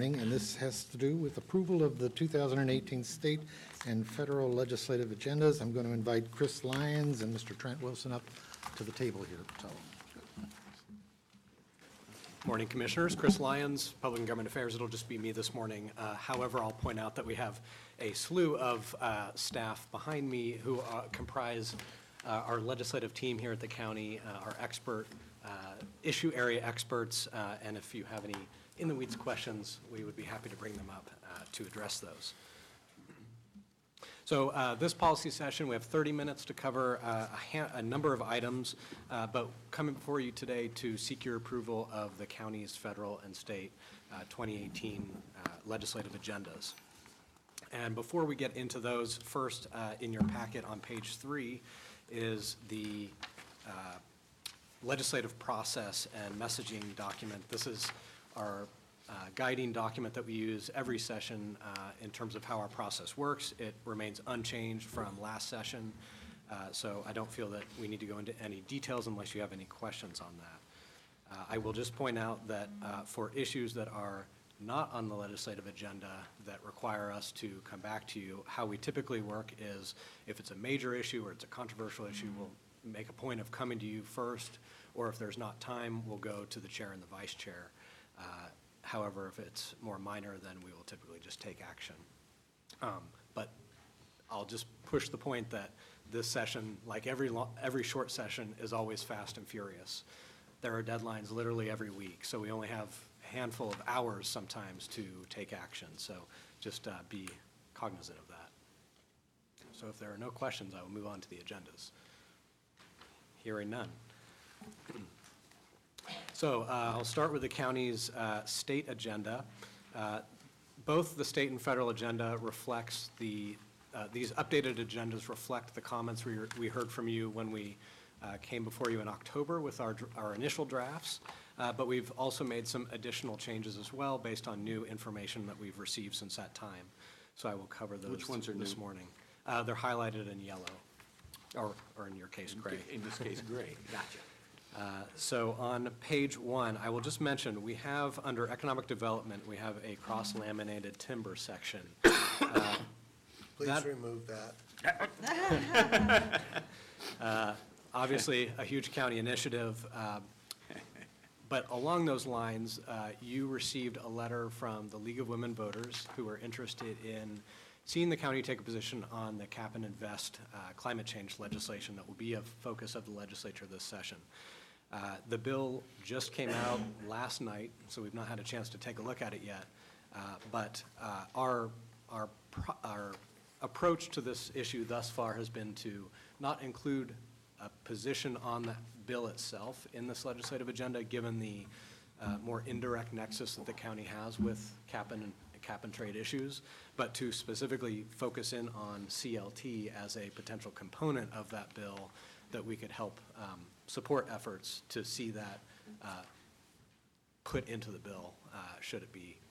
morning, and this has to do with approval of the 2018 state and federal legislative agendas. I'm going to invite Chris Lyons and Mr. Trent Wilson up to the table here. So. Morning, Commissioners. Chris Lyons, Public and Government Affairs. It'll just be me this morning. However, I'll point out that we have a slew of staff behind me who comprise our legislative team here at the county, our expert issue area experts, and if you have any in-the-weeds questions, we would be happy to bring them up to address those. So this policy session, we have 30 minutes to cover a number of items, but coming before you today to seek your approval of the county's federal and state 2018 legislative agendas. And before we get into those, first in your packet on page 3 is the legislative process and messaging document. This is our guiding document that we use every session in terms of how our process works. It remains unchanged from last session, so I don't feel that we need to go into any details unless you have any questions on that. I will just point out that for issues that are not on the legislative agenda that require us to come back to you, how we typically work is if it's a major issue or it's a controversial issue, we'll make a point of coming to you first, or if there's not time, we'll go to the chair and the vice chair. However, if it's more minor, then we will typically just take action. But I'll just push the point that this session, like every short session, is always fast and furious. There are deadlines literally every week, so we only have a handful of hours sometimes to take action. So just be cognizant of that. So if there are no questions, I will move on to the agendas. Hearing none. So I'll start with the county's state agenda. Both the state and federal agenda reflects these updated agendas reflect the comments we heard from you when we came before you in October with our initial drafts, but we've also made some additional changes as well based on new information that we've received since that time. So I will cover those. Which ones are this new? morning. They're highlighted in yellow, or in your case, gray. In this case, gray. Gotcha. So on page 1, I will just mention, we have, under economic development, we have a cross-laminated timber section. Please remove that. Obviously, a huge county initiative, but along those lines, you received a letter from the League of Women Voters who are interested in seeing the county take a position on the cap and invest climate change legislation that will be a focus of the legislature this session. The bill just came out last night, so we've not had a chance to take a look at it yet. But our approach to this issue thus far has been to not include a position on the bill itself in this legislative agenda, given the more indirect nexus that the county has with cap and trade issues, but to specifically focus in on CLT as a potential component of that bill that we could help support efforts to see that put into the bill should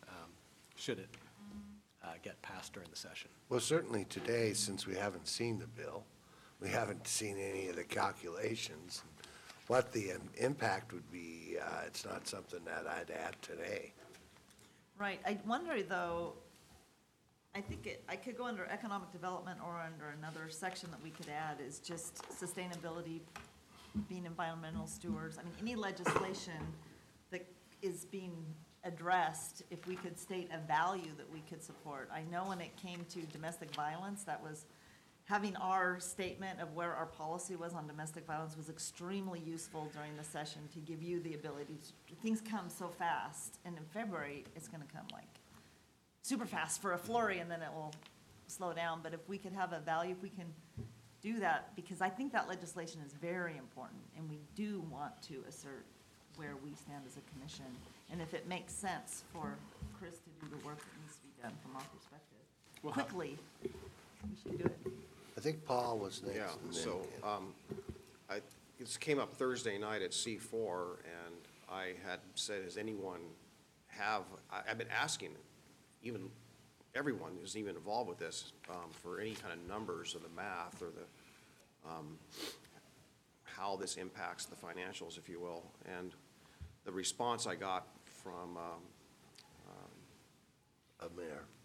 it get passed during the session. Well, certainly today, since we haven't seen the bill, we haven't seen any of the calculations. What the impact would be, it's not something that I'd add today. Right. I wonder, though, I think I could go under economic development or under another section that we could add is just sustainability, being environmental stewards. I mean, any legislation that is being addressed, if we could state a value that we could support. I know when it came to domestic violence, that was having our statement of where our policy was on domestic violence was extremely useful during the session to give you the ability to, things come so fast, and in February, it's gonna come like super fast for a flurry, and then it will slow down. But if we could have a value, if we can do that, because I think that legislation is very important, and we do want to assert where we stand as a commission. And if it makes sense for Chris to do the work that needs to be done from our perspective, quickly, we should do it. I think Paul was next. Yeah, and then so this came up Thursday night at C4, and I had said, has anyone I've been asking, even everyone who's even involved with this, for any kind of numbers or the math or the how this impacts the financials, if you will. And the response I got from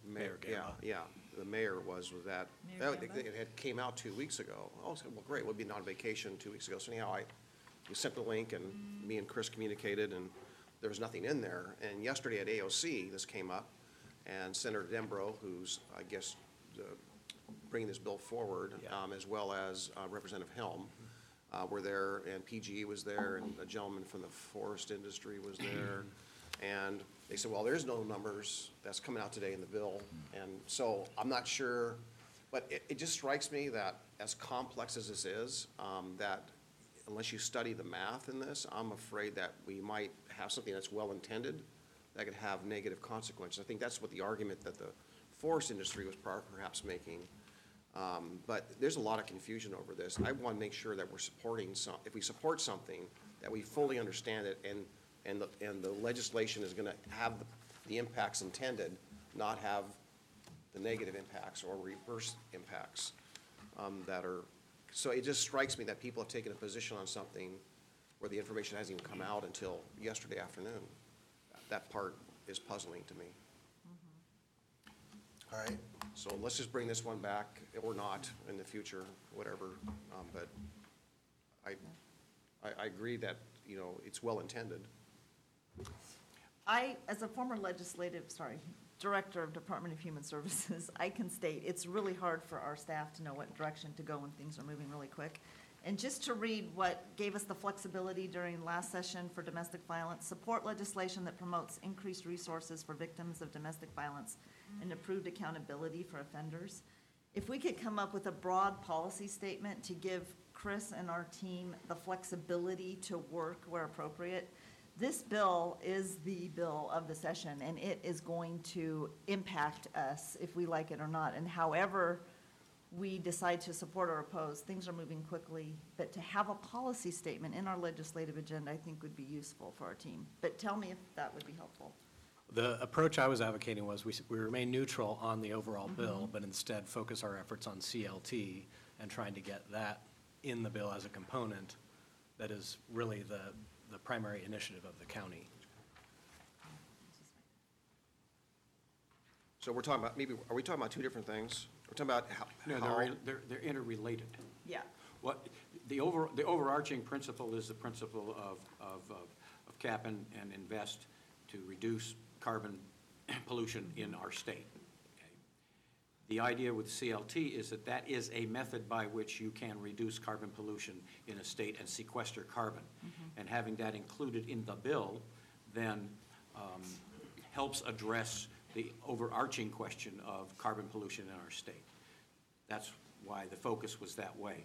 Mayor Gamba. Yeah, the mayor was with that. Mayor That- Gamba? It had came out 2 weeks ago. Oh, I said, well, great, we'll be on vacation 2 weeks ago. So anyhow, you sent the link, and me and Chris communicated, and there was nothing in there. And yesterday at AOC, this came up, and Senator Dembro, who's, I guess, bringing this bill forward, Yeah. as well as Representative Helm, were there, and PGE was there, and a gentleman from the forest industry was there. And they said, well, there's no numbers that's coming out today in the bill. And so I'm not sure, but it just strikes me that as complex as this is, that unless you study the math in this, I'm afraid that we might have something that's well-intended that could have negative consequences. I think that's what the argument that the forest industry was perhaps making. But there's a lot of confusion over this. I want to make sure that we're supporting if we support something, that we fully understand it, and the legislation is going to have the impacts intended, not have the negative impacts or reverse impacts that are. So it just strikes me that people have taken a position on something where the information hasn't even come out until yesterday afternoon. That part is puzzling to me. All right. So let's just bring this one back, or not, in the future, whatever. But I agree that, it's well-intended. As a former Director of Department of Human Services, I can state it's really hard for our staff to know what direction to go when things are moving really quick. And just to read what gave us the flexibility during last session for domestic violence, support legislation that promotes increased resources for victims of domestic violence and improved accountability for offenders. If we could come up with a broad policy statement to give Chris and our team the flexibility to work where appropriate, this bill is the bill of the session, and it is going to impact us if we like it or not. And however we decide to support or oppose, things are moving quickly. But to have a policy statement in our legislative agenda, I think would be useful for our team. But tell me if that would be helpful. The approach I was advocating was we remain neutral on the overall bill, but instead focus our efforts on CLT and trying to get that in the bill as a component that is really the primary initiative of the county. So we're talking about, are we talking about two different things? We're talking about how. No, they're interrelated. Yeah. What, the overarching principle is the principle of cap and invest to reduce carbon pollution in our state. Okay? The idea with CLT is that is a method by which you can reduce carbon pollution in a state and sequester carbon. And having that included in the bill then helps address the overarching question of carbon pollution in our state. That's why the focus was that way.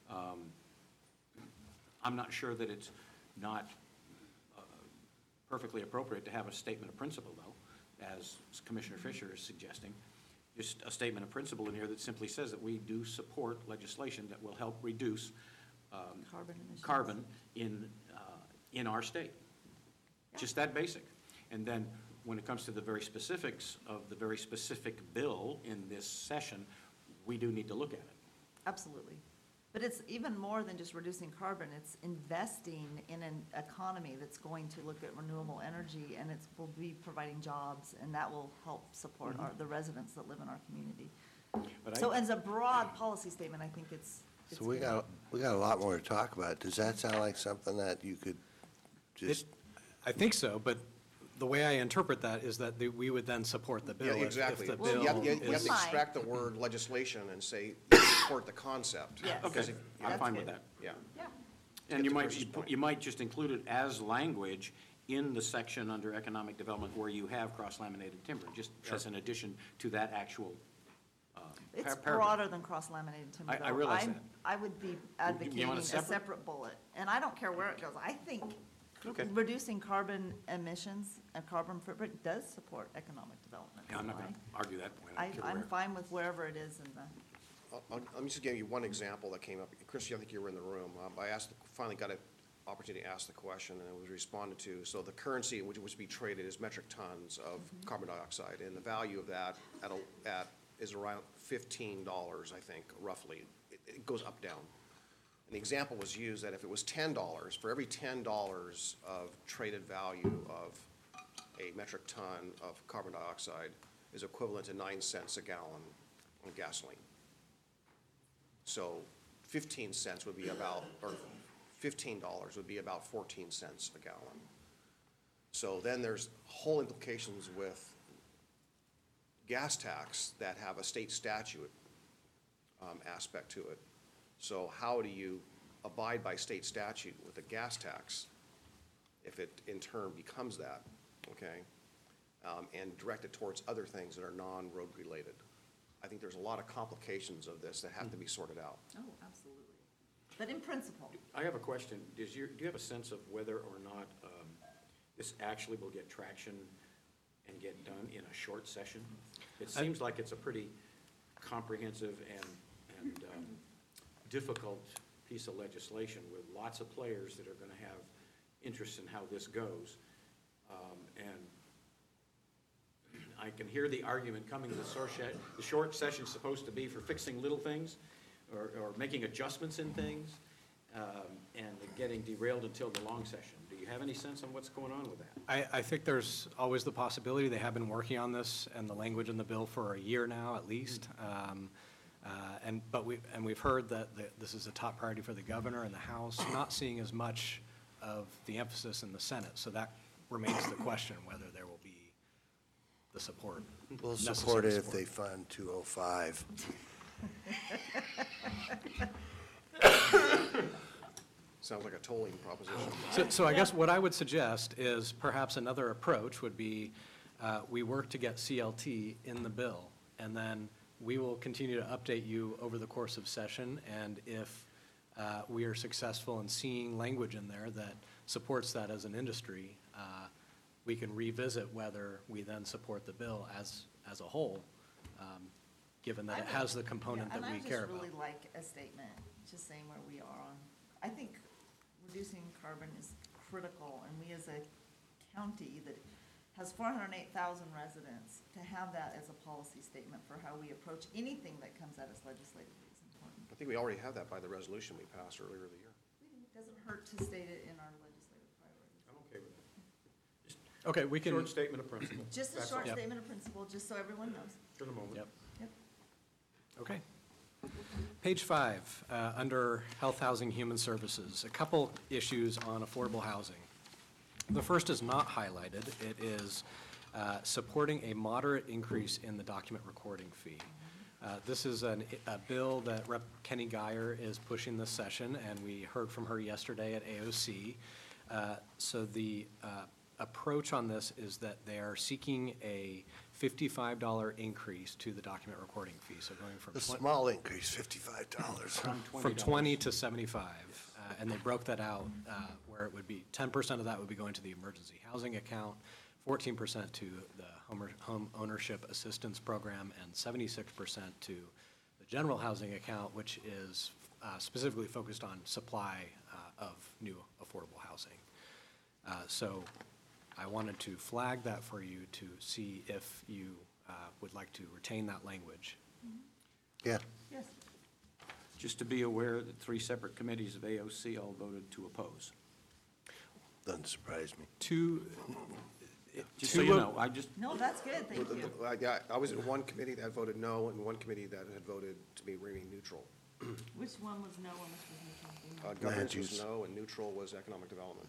I'm not sure that it's not perfectly appropriate to have a statement of principle, though, as Commissioner Fisher is suggesting. Just a statement of principle in here that simply says that we do support legislation that will help reduce Carbon emissions. carbon in our state. Just that basic. And then when it comes to the very specifics of the very specific bill in this session, we do need to look at it. Absolutely. But it's even more than just reducing carbon. It's investing in an economy that's going to look at renewable energy, and it will be providing jobs, and that will help support the residents that live in our community. But So as a broad policy statement, I think it's So we good. got a lot more to talk about. Does that sound like something that you could just, I think so, but the way I interpret that is that we would then support the bill. Yeah, if exactly. the Well, You bill have you have is- to Fine. extract the word legislation and say, support the concept. Yes. Okay, I'm That's fine with good. that. Yeah. Yeah. And Get to Chris's point. you might just include it as language in the section under economic development where you have cross-laminated timber, just as an addition to that actual It's paragraph. broader than cross-laminated timber, though. I realize that. I would be advocating want a a separate? separate bullet, and I don't care where it goes. I think Okay. reducing carbon emissions and carbon footprint does support economic development. Yeah, I'm not going to argue that point. I don't care I'm where. fine with wherever it is in the, Let me just give you one example that came up. Christie, I think you were in the room. Finally got an opportunity to ask the question, and it was responded to. So the currency which was to be traded is metric tons of carbon dioxide, and the value of that is around $15, I think, roughly. It goes up, down. And the example was used that if it was $10, for every $10 of traded value of a metric ton of carbon dioxide, is equivalent to 9 cents a gallon on gasoline. So 15 cents would be about, or $15 would be about 14 cents a gallon. So then there's whole implications with gas tax that have a state statute aspect to it. So how do you abide by state statute with a gas tax if it in turn becomes that, okay? And direct it towards other things that are non-road related. I think there's a lot of complications of this that have to be sorted out. Oh, absolutely. But in principle, I have a question. Do you have a sense of whether or not this actually will get traction and get done in a short session? It seems like it's a pretty comprehensive and difficult piece of legislation with lots of players that are going to have interest in how this goes. And I can hear the argument coming, the short session's supposed to be for fixing little things or making adjustments in things, and getting derailed until the long session. Do you have any sense on what's going on with that? I think there's always the possibility. They have been working on this and the language in the bill for a year now, at least. But we've heard that this is a top priority for the governor and the House, not seeing as much of the emphasis in the Senate. So that remains the question, whether there will be the support. We'll necessary support it if support. they fund 205. Sounds like a tolling proposition. So I guess what I would suggest is perhaps another approach would be, we work to get CLT in the bill, and then we will continue to update you over the course of session, and if we are successful in seeing language in there that supports that as an industry, we can revisit whether we then support the bill as a whole, given that it has the component that we care And I about. just really like a statement, just saying where we are on, I think reducing carbon is critical, and we as a county that has 408,000 residents, to have that as a policy statement for how we approach anything that comes at us legislatively is important. I think we already have that by the resolution we passed earlier in the year. It doesn't hurt to state it in our legislative priorities. I'm okay with that. Okay, we can. Short statement of principle. Just a That's short all. Yep. statement of principle, just so everyone knows. For the moment. Yep. Yep. Okay. Page 5, under Health, Housing, Human Services, a couple issues on affordable housing. The first is not highlighted. It is supporting a moderate increase in the document recording fee. This is a bill that Rep. Kenny Geyer is pushing this session, and we heard from her yesterday at AOC. So the approach on this is that they are seeking a $55 increase to the document recording fee, so going from A small increase, $55. from 20 to 75, and they broke that out where it would be 10% of that would be going to the emergency housing account, 14% to the home ownership assistance program, and 76% to the general housing account, which is specifically focused on supply of new affordable housing. So I wanted to flag that for you to see if you would like to retain that language. Yeah, Yes. Just to be aware that 3 separate committees of AOC all voted to oppose. doesn't surprise me. Just so you know, I just, No, that's good, thank you. Yeah, I was in one committee that voted no, and one committee that had voted to be remain neutral. Which one was no and which was neutral? Governance was use. no, and neutral was economic development.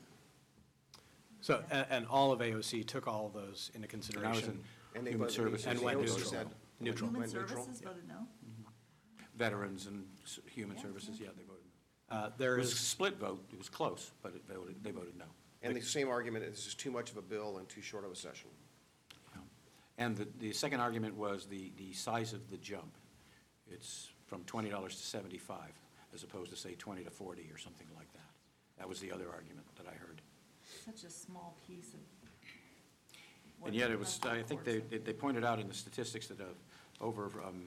So, and all of AOC took all of those into consideration. And they Human voted- services And went AOC neutral. said- Neutral. Human Went neutral. Services voted no? veterans and human Yeah, services, yeah. yeah, they voted. There It was a is, split vote, it was close, but they voted no. And the same argument, this is too much of a bill and too short of a session. And the second argument was the size of the jump. It's from $20 to $75, as opposed to, say, 20 to 40 or something like that. That was the other argument that I heard. Such a small piece of. what And yet the it was, rest of I the think boards- they pointed out in the statistics that over,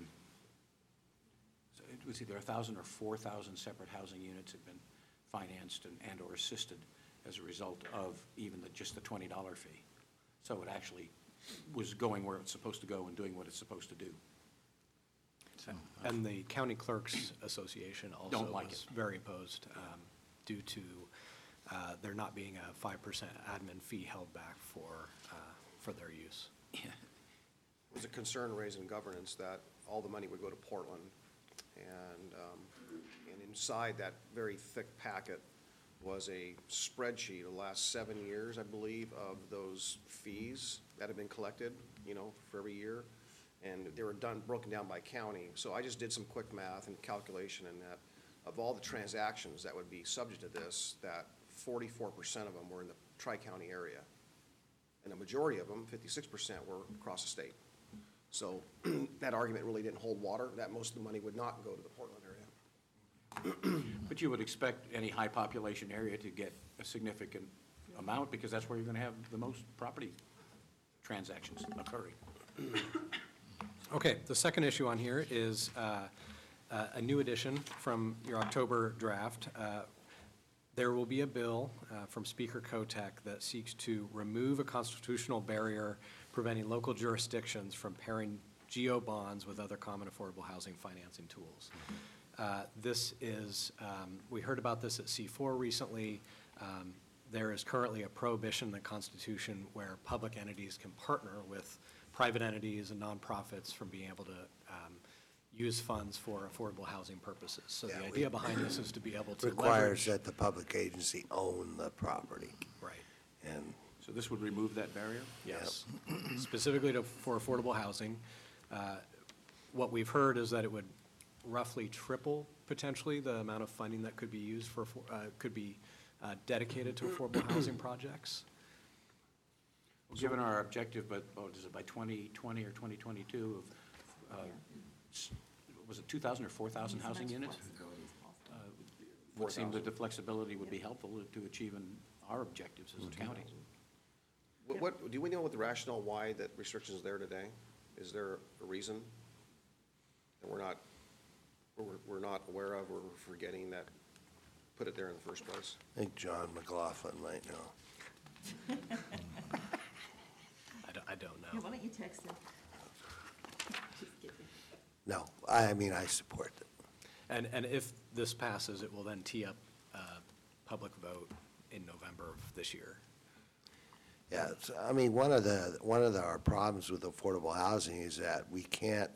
it was either 1,000 or 4,000 separate housing units had been financed and/or assisted as a result of even just the $20 fee. So it actually was going where it's supposed to go and doing what it's supposed to do. So, and the County Clerks Association also Don't like was it. very opposed due to there not being a 5% admin fee held back for their use. yeah. Was it concern raised in governance that all the money would go to Portland. And inside that very thick packet was a spreadsheet of the last 7 years, I believe, of those fees that have been collected, for every year. And they were broken down by county. So I just did some quick math and calculation, and that of all the transactions that would be subject to this, that 44% of them were in the tri-county area. And the majority of them, 56%, were across the state. So that argument really didn't hold water, that most of the money would not go to the Portland area. But you would expect any high population area to get a significant amount, because that's where you're going to have the most property transactions occurring. Okay, the second issue on here is a new addition from your October draft. There will be a bill from Speaker Kotek that seeks to remove a constitutional barrier preventing local jurisdictions from pairing GO bonds with other common affordable housing financing tools. This is, we heard about this at C4 recently. There is currently a prohibition in the Constitution where public entities can partner with private entities and nonprofits from being able to use funds for affordable housing purposes. So Yeah, the idea behind this is to be able to Requires leverage. that the public agency own the property. Right, And So this would remove that barrier? yes. Specifically for affordable housing. What we've heard is that it would roughly triple potentially the amount of funding that could be used for, could be dedicated to affordable housing projects. Given our objective, but, is it by 2020 or 2022 of, was it 2,000 or 4,000 housing units? Would seem that the flexibility would be helpful to achieving our objectives as a county. Do we know what the rationale why that restriction is there today? Is there a reason that we're not aware of, or we're forgetting that, put it there in the first place? I think John McLaughlin might know. I don't Yeah, know. why don't you text him? Just kidding. No, I support it. And if this passes, it will then tee up a public vote in November of this year. Yeah, one of our problems with affordable housing is that we can't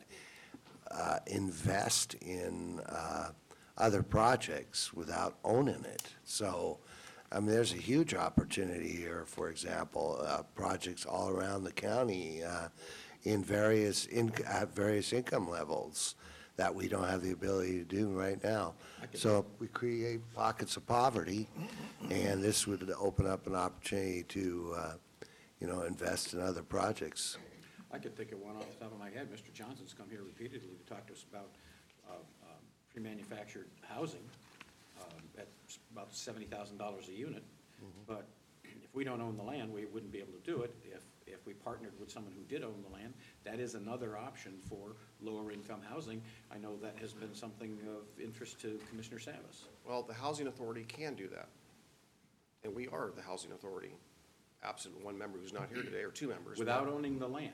invest in other projects without owning it. So, there's a huge opportunity here, for example, projects all around the county at various income levels that we don't have the ability to do right now. So we create pockets of poverty, and this would open up an opportunity to, invest in other projects. I could think of one off the top of my head. Mr. Johnson's come here repeatedly to talk to us about pre-manufactured housing at about $70,000 a unit. But if we don't own the land, we wouldn't be able to do it. If we partnered with someone who did own the land, that is another option for lower income housing. I know that has been something of interest to Commissioner Savas. Well, the Housing Authority can do that. And we are the Housing Authority, absent one member who's not here today, or two members. Without owning the land.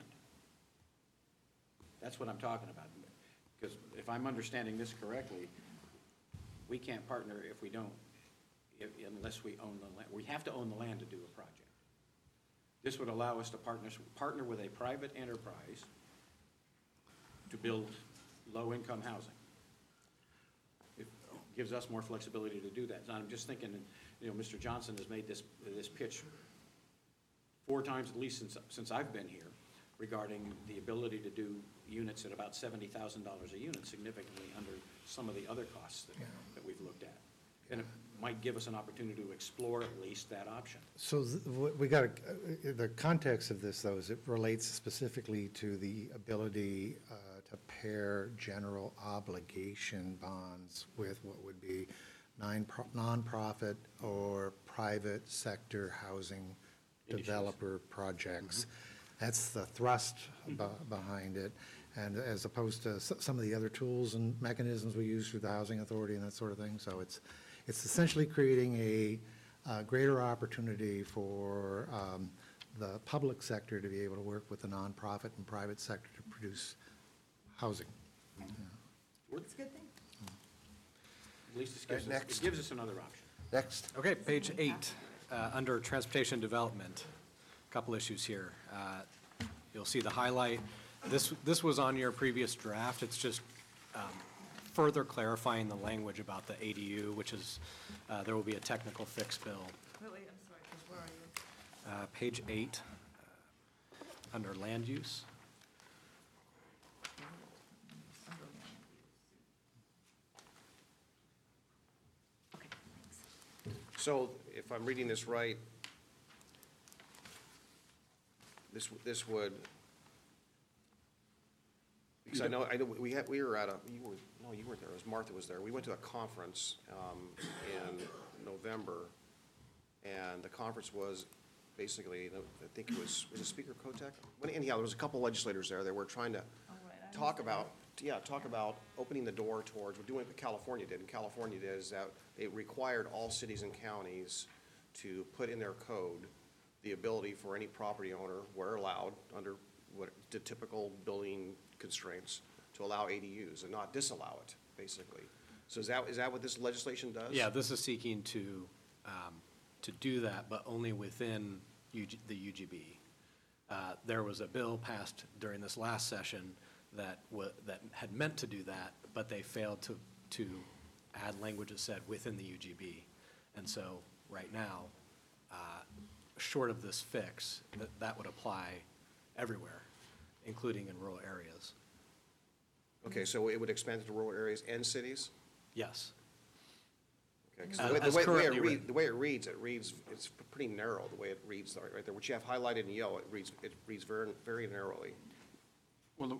That's what I'm talking about. Because if I'm understanding this correctly, we can't partner if we don't, unless we own the land. We have to own the land to do a project. This would allow us to partner with a private enterprise to build low-income housing. It gives us more flexibility to do that. And I'm just thinking, Mr. Johnson has made this pitch 4 times at least since I've been here, regarding the ability to do units at about $70,000 a unit, significantly under some of the other costs that we've looked at. And it might give us an opportunity to explore at least that option. So we got, the context of this, though, is it relates specifically to the ability to pair general obligation bonds with what would be nonprofit or private sector housing developer projects. That's the thrust behind it, and as opposed to some of the other tools and mechanisms we use through the Housing Authority and that sort of thing. So it's essentially creating a greater opportunity for the public sector to be able to work with the nonprofit and private sector to produce housing. It's a good thing. At least Next. it gives us another option. Next. Okay, page 8, under transportation development, a couple issues here. You'll see the highlight This was on your previous draft. It's just further clarifying the language about the ADU, which is, there will be a technical fix bill. Wait, I'm sorry, 'cause where are you? Page 8, under land use. Under land use. Okay, thanks. So if I'm reading this right, this would, because I know, we were at a, you weren't there, it was Martha was there. We went to a conference in November, and the conference was basically, I think it was Speaker Kotek? Anyhow, there was a couple legislators there that were trying to All right, I talk understand. talk about opening the door towards, we're doing what California did. And California did is that it required all cities and counties to put in their code the ability for any property owner, where allowed, under what the typical building constraints, to allow ADUs and not disallow it, basically. So is that what this legislation does? Yeah, this is seeking to do that, but only within the UGB. There was a bill passed during this last session that had meant to do that, but they failed to add language that said within the UGB. And so, right now, short of this fix, that would apply everywhere, including in rural areas. Okay, so it would expand to rural areas and cities? Yes. Okay, 'cause As currently written. the way it reads, it's pretty narrow, the way it reads right there. What you have highlighted in yellow, it reads very, very narrowly. Well,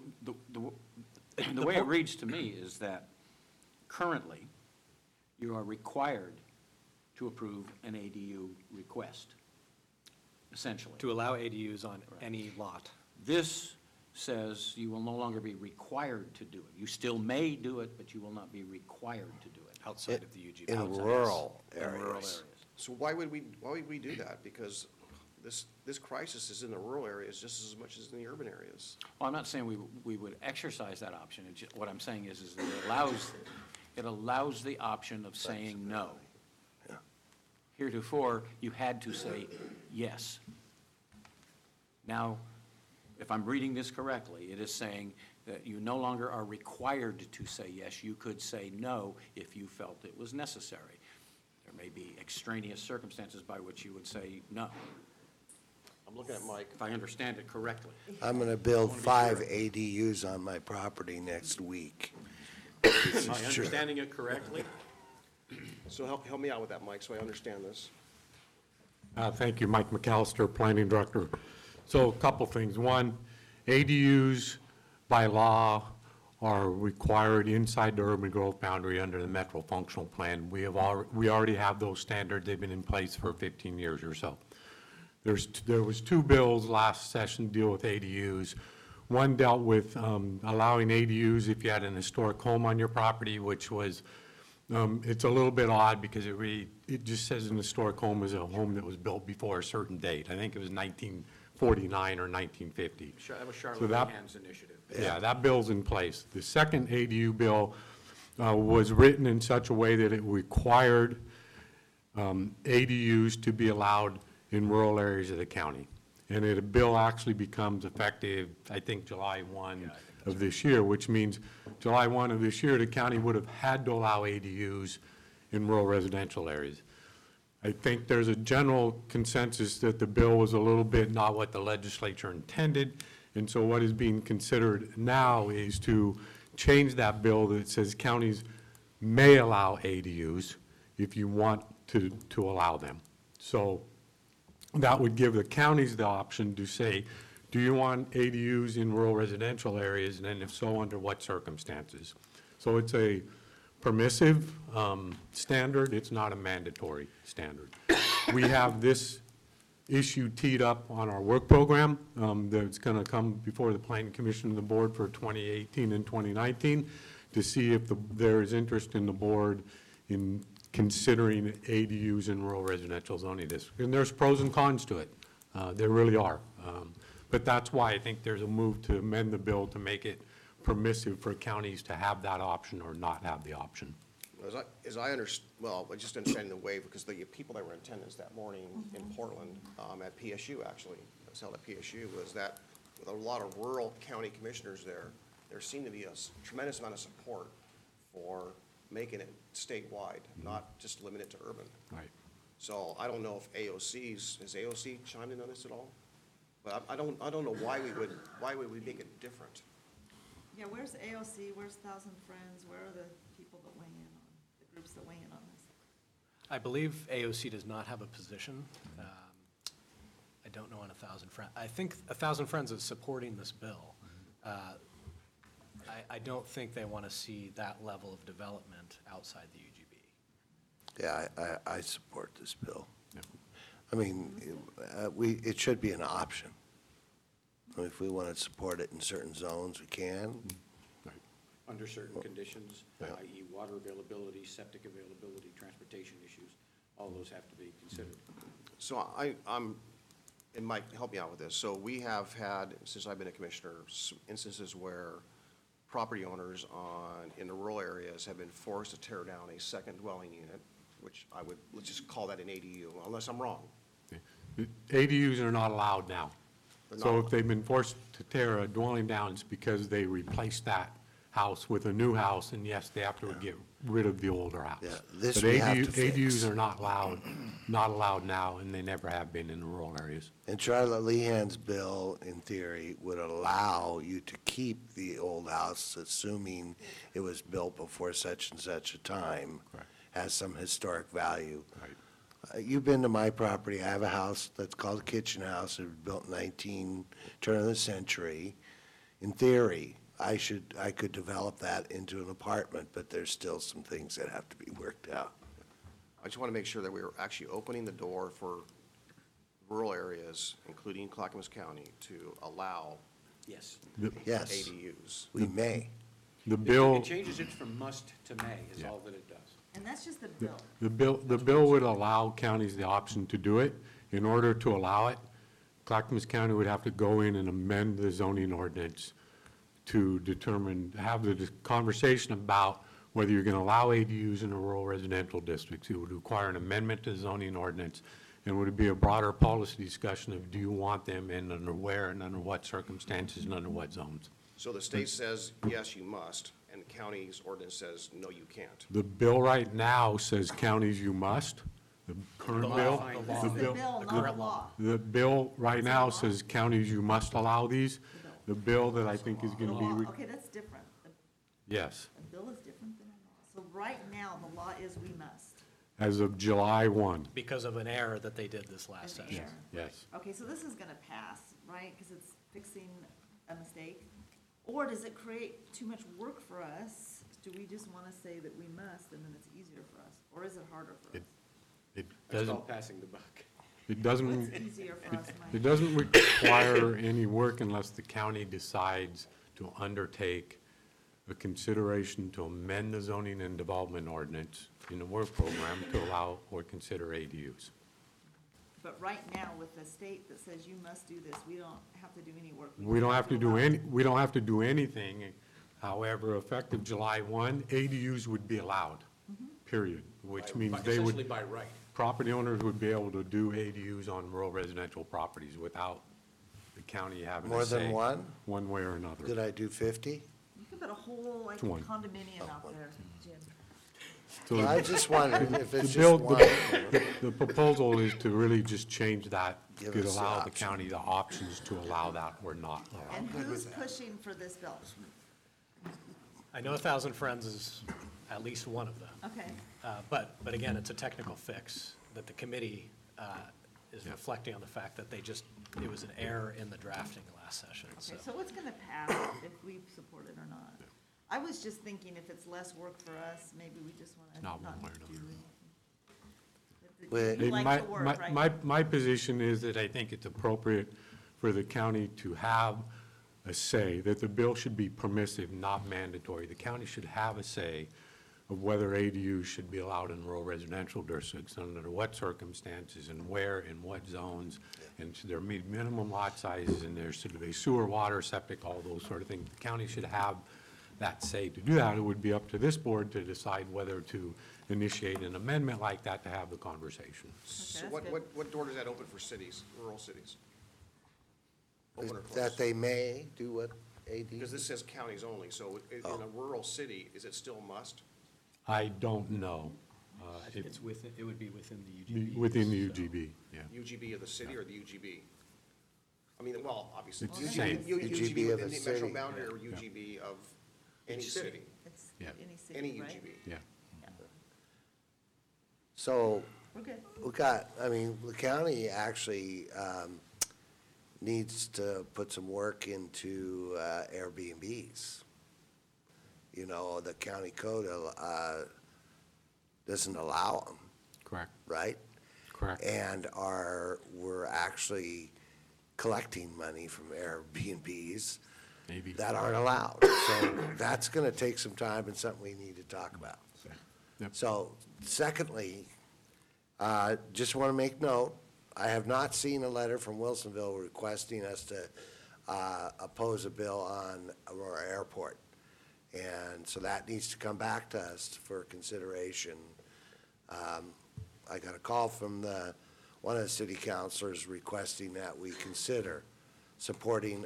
the way it reads to me is that currently, you are required to approve an ADU request, essentially. To allow ADUs on any lot. This says you will no longer be required to do it. You still may do it, but you will not be required to do it. Outside of the UGB. In Outside. rural In rural areas. areas. So why would we do that? Because this crisis is in the rural areas just as much as in the urban areas. Well, I'm not saying we would exercise that option. What I'm saying is that it allows the option of saying no. Yeah. Heretofore, you had to say yes. Now, if I'm reading this correctly, it is saying that you no longer are required to say yes. You could say no if you felt it was necessary. There may be extraneous circumstances by which you would say no, I'm looking at Mike. if I understand it correctly. I'm going to build 5 ADUs on my property next week. Am I understanding it correctly? So help me out with that, Mike, so I understand this. Thank you, Mike McAllister, Planning Director. So a couple things. One, ADUs by law are required inside the urban growth boundary under the Metro Functional Plan. We already have those standards. They've been in place for 15 years or so. There was 2 bills last session deal with ADUs. One dealt with allowing ADUs if you had an historic home on your property, which was, it's a little bit odd because it just says an historic home is a home that was built before a certain date. I think it was 1949 or 1950. That was So Charlotte that- Hand's initiative. Yeah, that bill's in place. The second ADU bill was written in such a way that it required ADUs to be allowed in rural areas of the county. And a bill actually becomes effective, I think, July 1 of this year, which means July 1 of this year, the county would have had to allow ADUs in rural residential areas. I think there's a general consensus that the bill was a little bit not what the legislature intended. And so what is being considered now is to change that bill that says counties may allow ADUs if you want to allow them. So that would give the counties the option to say, do you want ADUs in rural residential areas? And then if so, under what circumstances? So it's a permissive standard. It's not a mandatory standard. We have this issue teed up on our work program that's going to come before the Planning Commission and the board for 2018 and 2019 to see if there is interest in the board in considering ADUs in rural residential zoning districts. And there's pros and cons to it. There really are. But that's why I think there's a move to amend the bill to make it permissive for counties to have that option or not have the option. As I understand, well, I just understanding the waiver, because the people that were in attendance that morning in Portland, at PSU, actually, it was held at PSU, was that with a lot of rural county commissioners there seemed to be a tremendous amount of support for making it statewide, not just limited to urban. Right. So I don't know if has AOC chimed in on this at all? But I don't know why would we make it different? Yeah, where's AOC, where's Thousand Friends, where are the people that weigh in on, the groups that weigh in on this? I believe AOC does not have a position. I don't know on 1,000 Friends. I think 1,000 Friends is supporting this bill. I don't think they want to see that level of development outside the UGB. Yeah, I support this bill. Yeah. I mean, it should be an option. I mean, if we want to support it in certain zones, we can. Right. Under certain conditions, Yeah. i.e. water availability, septic availability, transportation issues, all those have to be considered. So and Mike, help me out with this. So we have had, since I've been a commissioner, instances where property owners in the rural areas have been forced to tear down a second dwelling unit, which let's just call that an ADU, unless I'm wrong. ADUs are not allowed now. They're So not. if they've been forced to tear a dwelling down, it's because they replaced that house with a new house, and yes, they have to get rid of the older house. Yeah, this But we have to fix. ADUs are not allowed now, and they never have been in the rural areas. And Charlotte Lehand's bill, in theory, would allow you to keep the old house, assuming it was built before such and such a time, Correct. has some historic value. Right. You've been to my property. I have a house that's called a kitchen house. It was built in turn of the century. In theory, I could develop that into an apartment, but there's still some things that have to be worked out. I just want to make sure that we are actually opening the door for rural areas, including Clackamas County, to allow Yes. Yes, ADUs. we may. The bill. It changes it from must to may, is Yeah. all that it does. And that's just the bill. The bill would allow counties the option to do it. In order to allow it, Clackamas County would have to go in and amend the zoning ordinance to have the conversation about whether you're going to allow ADUs in the rural residential districts. It would require an amendment to the zoning ordinance, and would be a broader policy discussion of do you want them and under where and under what circumstances and under what zones. So the state says, yes, you must, and the county's ordinance says, no, you can't. The bill right now says counties you must. The current bill. law. This is the bill, not the law. The bill right now says counties you must allow these. The bill that I think is The going to be, law, okay, that's different. yes, A bill is different than a law. So right now, the law is we must. as of July 1. Because of an error that they did this last An session. error. Yes. Okay, so this is gonna pass, right? Because it's fixing a mistake? Or does it create too much work for us? Do we just wanna say that we must and then it's easier for us? Or is it harder for us? It That's doesn't, called passing the buck. it doesn't. What's easier for us, Mike? It doesn't require any work unless the county decides to undertake a consideration to amend the zoning and development ordinance in the work program to allow or consider ADUs. But right now, with the state that says you must do this, we don't have to do any work. We just don't have to do allow it. we don't have to do anything. However, effective July 1, ADUs would be allowed, period, which means they Essentially would, by right. property owners would be able to do ADUs on rural residential properties without the county having More to say than one? one way or another. Could I do 50? You could put a whole, like, One. condominium out there, Jim. So I just wondered if the it's bill, just one. the proposal is to really just change that, Give to us the allow the option. county the options to allow that or not allow. And who's pushing for this bill? I know 1,000 Friends is at least one of them. Okay, But again, it's a technical fix that the committee is reflecting on the fact that it was an error in the drafting last session, so. okay, so it's gonna pass if we support it or not. I was just thinking if it's less work for us, maybe we just wanna Not not one way or do another. anything. Well, You like the work, right? My position is that I think it's appropriate for the county to have a say, that the bill should be permissive, not mandatory. The county should have a say of whether ADUs should be allowed in rural residential districts, under what circumstances, and where, in what zones, and should there be minimum lot sizes, and there should be sewer, water, septic, all those sort of things. The county should have that say to do that. It would be up to this board to decide whether to initiate an amendment like that to have the conversation. So that's what good. what door does that open for cities, rural cities? Open or That closed? they may do what AD? Because this says counties only, so in a rural city, is it still must? I don't know. I think it's within, it would be within the The- UGB. Within the so- UGB, yeah. UGB of the city or the UGB? I mean, well, obviously. It's the same. UGB of within the metro city. boundary or UGB of any city? It's Yeah. any city, Any right? UGB. Yeah. Yeah. So We're good. we got, I mean, the county actually needs to put some work into Airbnbs. You know, the county code doesn't allow them, Correct, right? correct. And we're actually collecting money from Airbnbs Maybe. that aren't allowed. So that's gonna take some time and something we need to talk about. Yep. So secondly, just want to make note, I have not seen a letter from Wilsonville requesting us to oppose a bill on Aurora Airport. And so that needs to come back to us for consideration. I got a call from one of the city councilors requesting that we consider supporting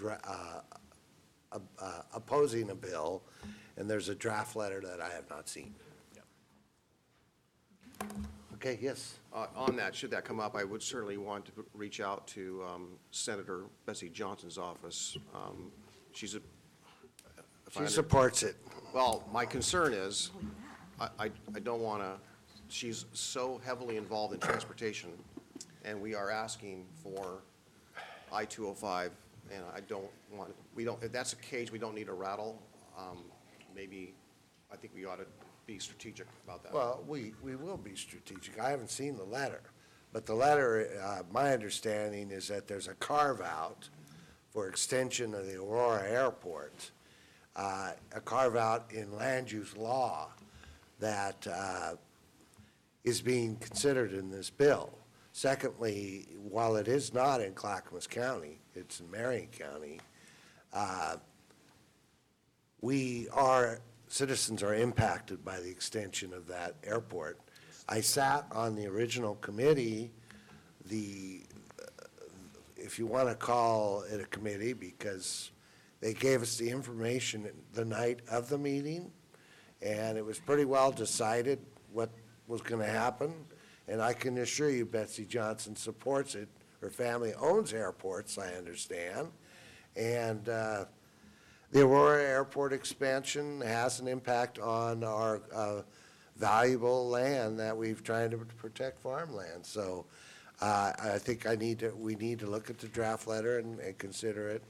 opposing a bill, and there's a draft letter that I have not seen. Okay, yes. On that, should that come up, I would certainly want to reach out to Senator Betsy Johnson's office. She's a. if I She under- supports it. Well, my concern is, I don't want to, she's so heavily involved in transportation, and we are asking for I-205, and I don't want, we don't, if that's a cage we don't need to rattle, maybe, I think we ought to be strategic about that. Well, we will be strategic. I haven't seen the letter, but the letter, my understanding is that there's a carve-out for extension of the Aurora Airport, a carve-out in land use law that is being considered in this bill. Secondly, while it is not in Clackamas County, it's in Marion County, citizens are impacted by the extension of that airport. I sat on the original committee, if you want to call it a committee, because they gave us the information the night of the meeting, and it was pretty well decided what was going to happen. And I can assure you Betsy Johnson supports it. Her family owns airports, I understand. And the Aurora Airport expansion has an impact on our valuable land that we've tried to protect, farmland. So I think we need to look at the draft letter and consider it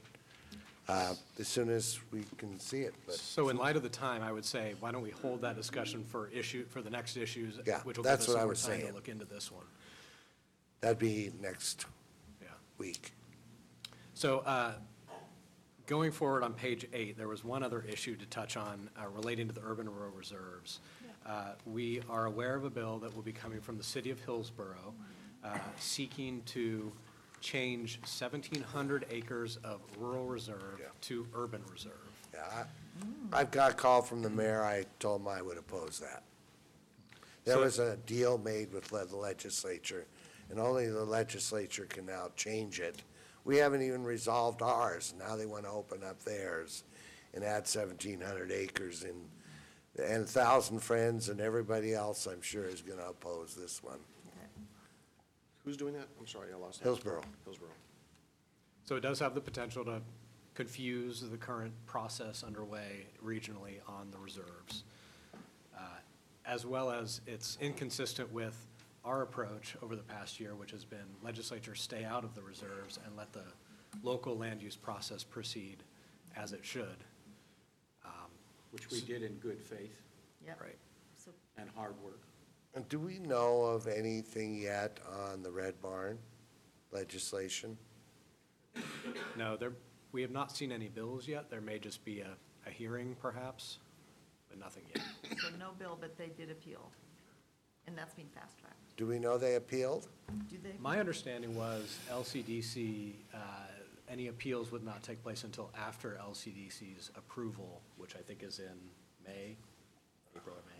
as soon as we can see it. But So in light of the time, I would say, why don't we hold that discussion for the next issues? Yeah, which will give that's us what some I more was time to saying. look into this one. that'd be next Yeah. week. So going forward on page 8, there was one other issue to touch on relating to the urban rural reserves. We are aware of a bill that will be coming from the city of Hillsborough seeking to change 1,700 acres of rural reserve to urban reserve. Yeah, I've got a call from the mayor. I told him I would oppose that. There So- was a deal made with the legislature, and only the legislature can now change it. We haven't even resolved ours. Now they want to open up theirs and add 1,700 acres and 1,000 Friends and everybody else, I'm sure, is going to oppose this one. Who's doing that? I'm sorry, I lost that. Hillsborough. Hillsborough. So it does have the potential to confuse the current process underway regionally on the reserves, as well as it's inconsistent with our approach over the past year, which has been legislature stay out of the reserves and let the local land use process proceed as it should. Which we did in good faith Yep. Right. So and hard work. And do we know of anything yet on the Red Barn legislation? No, we have not seen any bills yet. There may just be a hearing perhaps, but nothing yet. So no bill, but they did appeal, and that's being fast-tracked. Do we know they appealed? Do they? My understanding was LCDC, any appeals would not take place until after LCDC's approval, which I think is in May, April or May.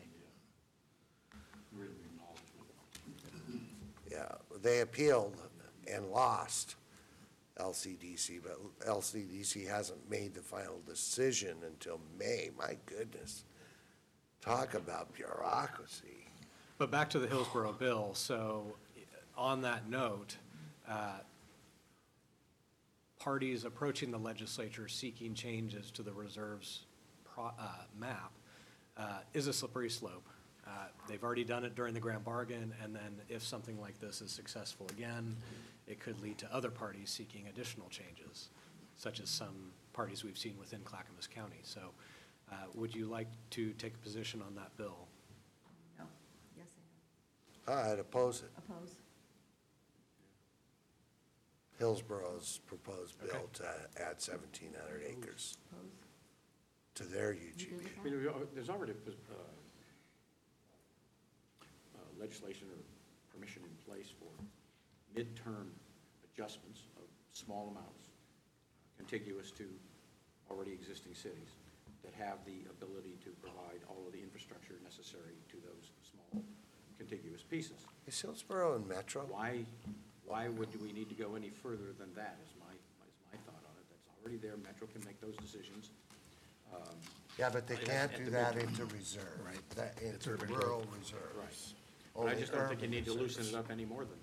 Written acknowledgement. Yeah, they appealed and lost. LCDC, but LCDC hasn't made the final decision until May. My goodness. Talk about bureaucracy. But back to the Hillsborough bill, so on that note, parties approaching the legislature seeking changes to the reserves map is a slippery slope. They've already done it during the grand bargain, and then if something like this is successful again, it could lead to other parties seeking additional changes, such as some parties we've seen within Clackamas County. So would you like to take a position on that bill? No. Yes, I know. I'd oppose it. Oppose? Hillsborough's proposed bill Okay. to add 1,700 acres Oppose? to their You good UGB. with I that? mean, there's already legislation or permission in place for midterm adjustments of small amounts contiguous to already existing cities that have the ability to provide all of the infrastructure necessary to those small contiguous pieces. Is Hillsborough in Metro? Why would we need to go any further than that is my thought on it. That's already there. Metro can make those decisions. Yeah, but they can't at do the that mid- into reserve. Right. That It's into urban rural Right. reserves. But I Only just don't think you urban need to loosen reserves. it up any more than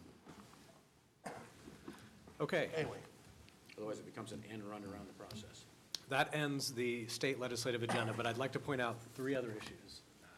that. Okay. Anyway, Otherwise, it becomes an end run around the process. That ends the state legislative agenda, but I'd like to point out three other issues.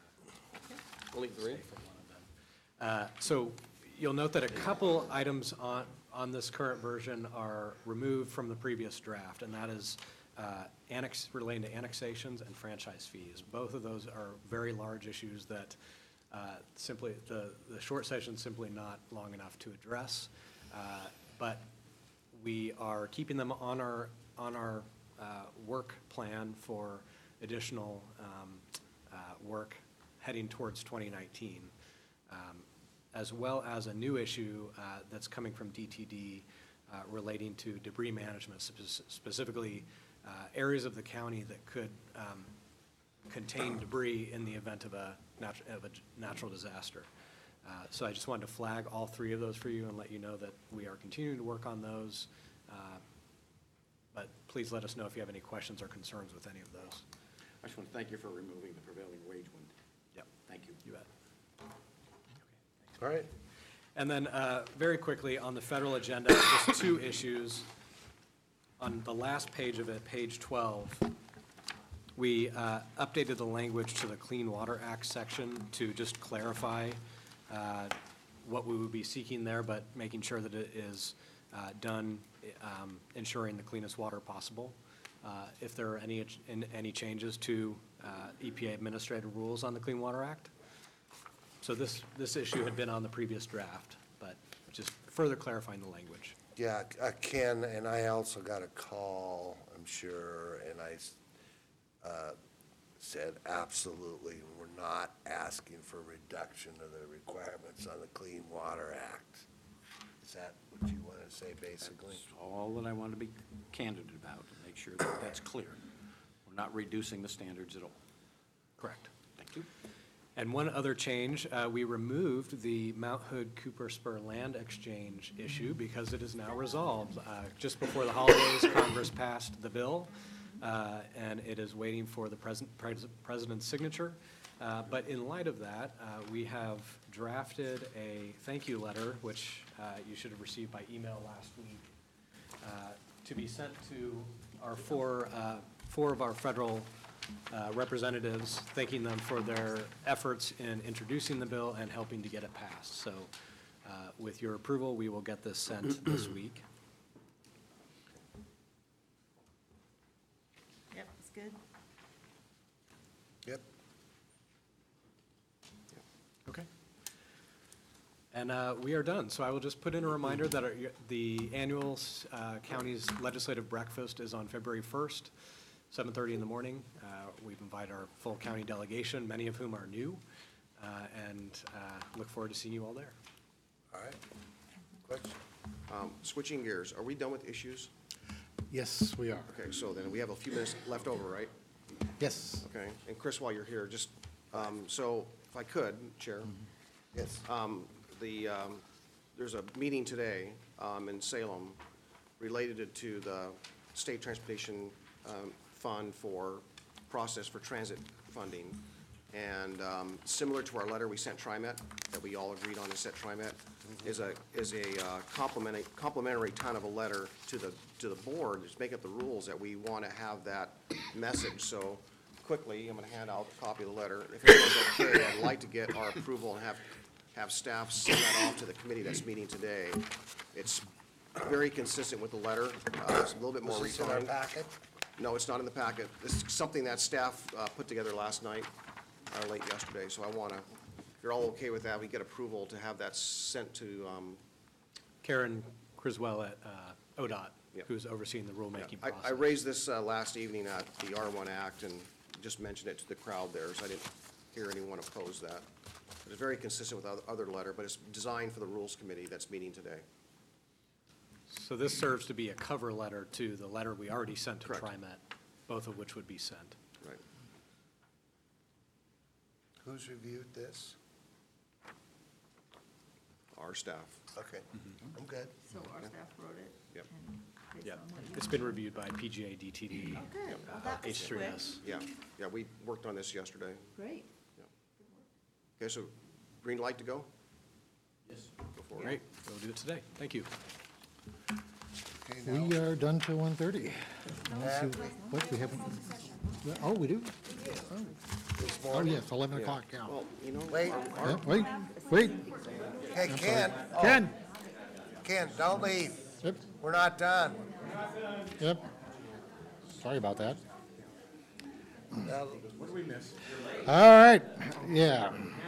Only three? Stay for one of them. So you'll note that a couple items on this current version are removed from the previous draft, and that is relating to annexations and franchise fees. Both of those are very large issues that simply, the short session's simply not long enough to address. But we are keeping them on our work plan for additional work heading towards 2019, as well as a new issue that's coming from DTD relating to debris management, specifically areas of the county that could contain debris in the event of a natural disaster. So I just wanted to flag all three of those for you and let you know that we are continuing to work on those. But please let us know if you have any questions or concerns with any of those. I just want to thank you for removing the prevailing wage one. Yep. Thank you. You bet. all right. And then, very quickly, on the federal agenda, just two issues. On the last page of it, page 12, we updated the language to the Clean Water Act section to just clarify what we would be seeking there, but making sure that it is done ensuring the cleanest water possible. If there are any changes to EPA administrative rules on the Clean Water Act. So this issue had been on the previous draft, but just further clarifying the language. Yeah, Ken, and I also got a call, I'm sure, and I said, absolutely, we're not asking for reduction of the requirements on the Clean Water Act. Is that what you want to say, basically? That's all that I want to be candid about, to make sure that that's clear. We're not reducing the standards at all. Correct. Thank you. And one other change, we removed the Mount Hood Cooper Spur land exchange issue because it is now resolved. Just before the holidays, Congress passed the bill, and it is waiting for the president's signature. But in light of that, we have drafted a thank you letter, which you should have received by email last week, to be sent to our four of our federal representatives, thanking them for their efforts in introducing the bill and helping to get it passed. So with your approval, we will get this sent this week. Yep, it's good. Yep. Okay. And we are done. So I will just put in a reminder that the annual county's legislative breakfast is on February 1st, 7:30 in the morning. We've invited our full county delegation, many of whom are new, and look forward to seeing you all there. All right. Question? Switching gears, are we done with issues? Yes, we are. Okay, so then we have a few minutes left over, right? Yes. Okay, and Chris, while you're here, just, so if I could, Chair, Yes. there's a meeting today in Salem related to the State Transportation Fund for process for transit funding. And similar to our letter we sent TriMet, that we all agreed on to set TriMet, is a complimentary kind of a letter to the board, just make up the rules that we want to have that message. So quickly, I'm going to hand out a copy of the letter. If everyone's okay, I'd like to get our approval and have staff send that off to the committee that's meeting today. It's very consistent with the letter. It's a little bit more Is this in our refined. packet? No, it's not in the packet. This is something that staff put together last night, or late yesterday, so I want to, if you're all okay with that, we get approval to have that sent to, Karen Criswell at ODOT, Yep. who's overseeing the rulemaking I process. raised this last evening at the R1 Act and just mentioned it to the crowd there, so I didn't hear anyone oppose that. It's very consistent with other letter, but it's designed for the Rules Committee that's meeting today. So this serves to be a cover letter to the letter we already sent to Correct. TriMet, both of which would be sent. Right. Who's reviewed this? Our staff. Okay, I'm good. So our staff wrote it? Yep. and based Yeah, on what you- it's been reviewed by PGA, DTD, Oh, good. Well, that was quick. H3S. Yeah, we worked on this yesterday. Great. Okay, so green light to go? Yes. Go for it. Great, we'll do it today. Thank you. Okay, now, We are done till 1:30. What, we haven't, oh, we do? this Oh, morning. yes, 11 o'clock, yeah. Well, you know, Wait, Yeah, wait, hey, Ken. Oh, Ken, Ken, don't leave. yep, We're not done. yep. Sorry about that. Now, All right, yeah.